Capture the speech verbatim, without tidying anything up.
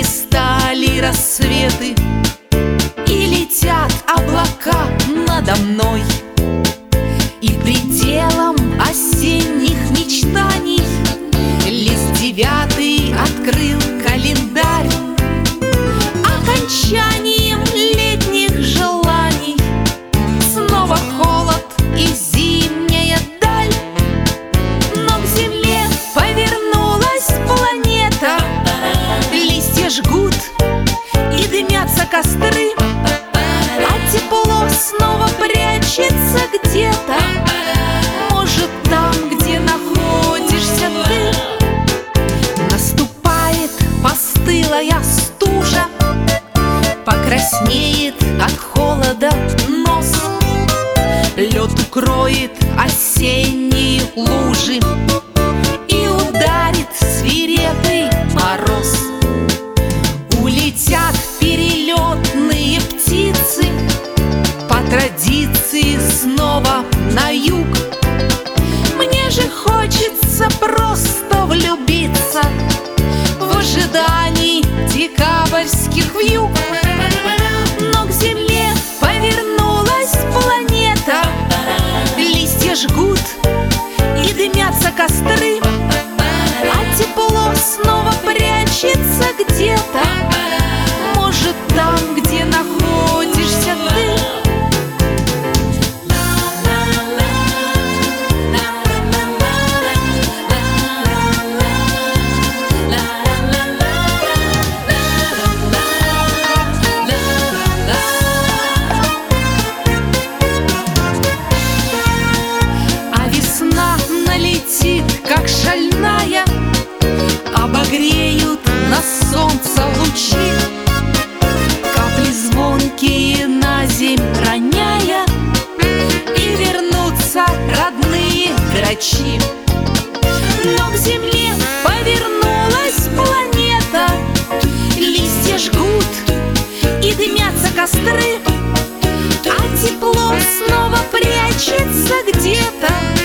стали рассветы, и летят облака надо мной, и пределом осенних мечтаний лист девятый открыл календарь. Окончанием летних желаний снова холод и зимняя даль. Но к земле повернулась планета, листья жгут и дымятся костры, а тепло снова прячется где-то, может, там, где находишься ты. Наступает постылая стужа, покраснеет от холода нос, лед укроет осенние лужи, и ударит свирепый мороз. Улетят перелетные птицы по традиции снова на юг. Мне же хочется просто влюбиться в ожидании декабрьских вьюг. Но к земле повернулась планета, листья жгут и дымятся костры, а тепло снова прячется где-то, может, там, где находишься ты. Как шальная, обогреют на солнце лучи, капли звонкие на земь роняя, и вернутся родные грачи. Но к земле повернулась планета, листья жгут и дымятся костры, а тепло снова прячется где-то,